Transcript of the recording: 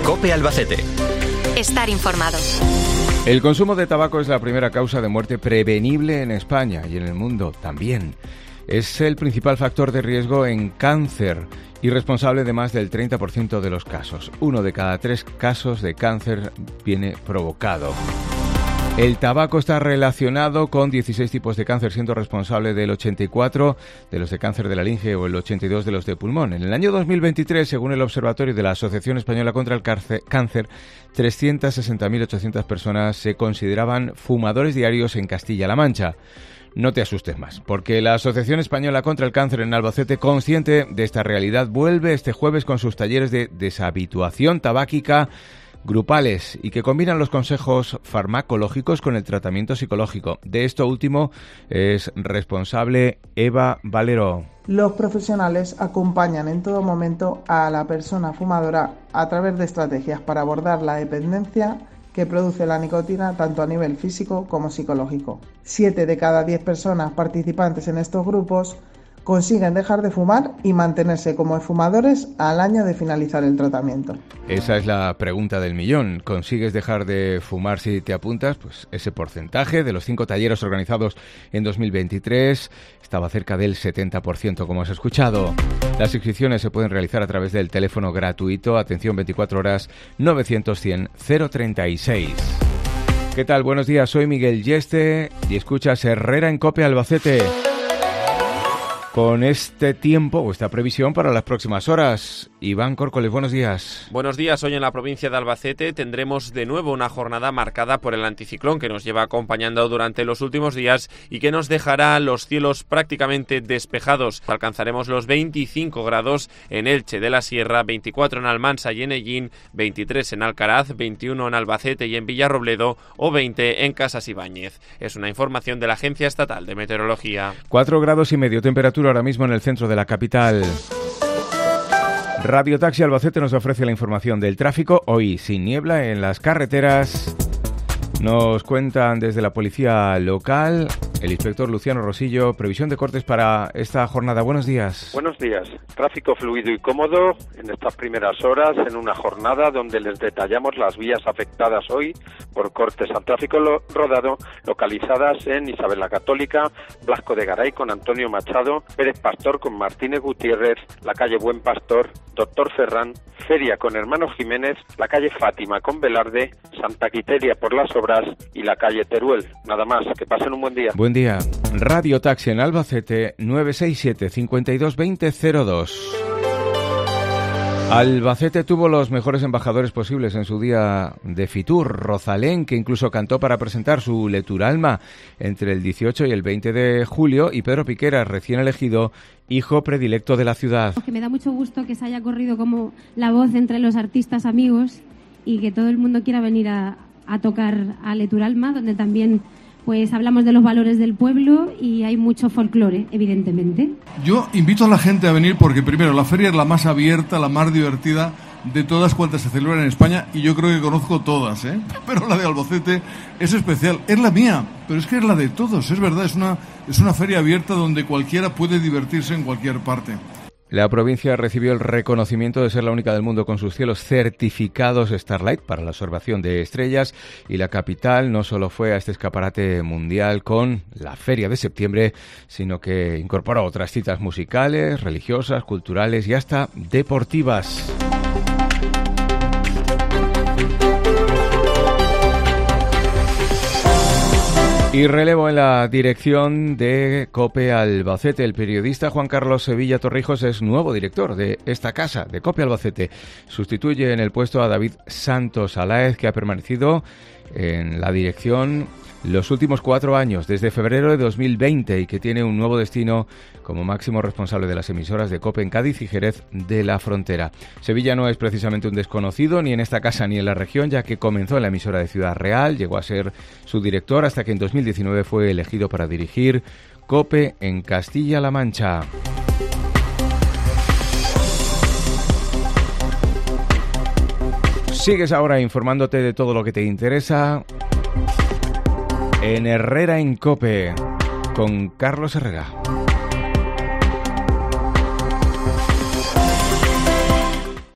COPE Albacete. Estar informado. El consumo de tabaco es la primera causa de muerte prevenible en España y en el mundo también. Es el principal factor de riesgo en cáncer y responsable de más del 30% de los casos. 1 de cada 3 casos de cáncer viene provocado. El tabaco está relacionado con 16 tipos de cáncer, siendo responsable del 84 de los de cáncer de la laringe o el 82 de los de pulmón. En el año 2023, según el Observatorio de la Asociación Española contra el Cáncer, 360.800 personas se consideraban fumadores diarios en Castilla-La Mancha. No te asustes más, porque la Asociación Española contra el Cáncer en Albacete, consciente de esta realidad, vuelve este jueves con sus talleres de deshabituación tabáquica grupales y que combinan los consejos farmacológicos con el tratamiento psicológico. De esto último es responsable Eva Valero. Los profesionales acompañan en todo momento a la persona fumadora a través de estrategias para abordar la dependencia que produce la nicotina tanto a nivel físico como psicológico. 7 de cada 10 personas participantes en estos grupos consiguen dejar de fumar y mantenerse como fumadores al año de finalizar el tratamiento. Esa es la pregunta del millón. ¿Consigues dejar de fumar si te apuntas? Pues ese porcentaje de los 5 talleres organizados en 2023 estaba cerca del 70%, como has escuchado. Las inscripciones se pueden realizar a través del teléfono gratuito, atención 24 horas, 900-100-036. ¿Qué tal? Buenos días, soy Miguel Yeste y escuchas Herrera en COPE Albacete. Con este tiempo o esta previsión para las próximas horas. Iván Córcoles, buenos días. Buenos días. Hoy en la provincia de Albacete tendremos de nuevo una jornada marcada por el anticiclón que nos lleva acompañando durante los últimos días y que nos dejará los cielos prácticamente despejados. Alcanzaremos los 25 grados en Elche de la Sierra, 24 en Almansa y en Ellín, 23 en Alcaraz, 21 en Albacete y en Villarrobledo o 20 en Casas Ibáñez. Es una información de la Agencia Estatal de Meteorología. 4,5 grados temperatura ahora mismo en el centro de la capital. Radio Taxi Albacete nos ofrece la información del tráfico. Hoy sin niebla en las carreteras. Nos cuentan desde la policía local el inspector Luciano Rosillo, previsión de cortes para esta jornada. Buenos días. Buenos días. Tráfico fluido y cómodo en estas primeras horas en una jornada donde les detallamos las vías afectadas hoy por cortes al tráfico rodado localizadas en Isabel la Católica, Blasco de Garay con Antonio Machado, Pérez Pastor con Martínez Gutiérrez, la calle Buen Pastor, Doctor Ferrán, Feria con Hermano Jiménez, la calle Fátima con Velarde, Santa Quiteria por las Obras y la calle Teruel. Nada más, que pasen un buen día. Buen día. Radio Taxi en Albacete, 967 52 20 02. Albacete tuvo los mejores embajadores posibles en su día de Fitur. Rosalén, que incluso cantó para presentar su Leturalma entre el 18 y el 20 de julio, y Pedro Piqueras, recién elegido hijo predilecto de la ciudad. Que me da mucho gusto que se haya corrido como la voz entre los artistas amigos y que todo el mundo quiera venir a tocar a Leturalma, donde también pues hablamos de los valores del pueblo y hay mucho folclore, evidentemente. Yo invito a la gente a venir porque, primero, la feria es la más abierta, la más divertida de todas cuantas se celebran en España, y yo creo que conozco todas, pero la de Albacete es especial. Es la mía, pero es que es la de todos, es verdad. Es una feria abierta donde cualquiera puede divertirse en cualquier parte. La provincia recibió el reconocimiento de ser la única del mundo con sus cielos certificados Starlight para la observación de estrellas, y la capital no solo fue a este escaparate mundial con la Feria de Septiembre, sino que incorporó otras citas musicales, religiosas, culturales y hasta deportivas. Y relevo en la dirección de COPE Albacete. El periodista Juan Carlos Sevilla Torrijos es nuevo director de esta casa, de COPE Albacete. Sustituye en el puesto a David Santos Aláez, que ha permanecido en la dirección los últimos 4 años, desde febrero de 2020, y que tiene un nuevo destino como máximo responsable de las emisoras de COPE en Cádiz y Jerez de la Frontera. Sevilla no es precisamente un desconocido ni en esta casa ni en la región, ya que comenzó en la emisora de Ciudad Real, llegó a ser su director hasta que en 2019 fue elegido para dirigir COPE en Castilla-La Mancha. Sigues ahora informándote de todo lo que te interesa en Herrera en COPE con Carlos Herrera.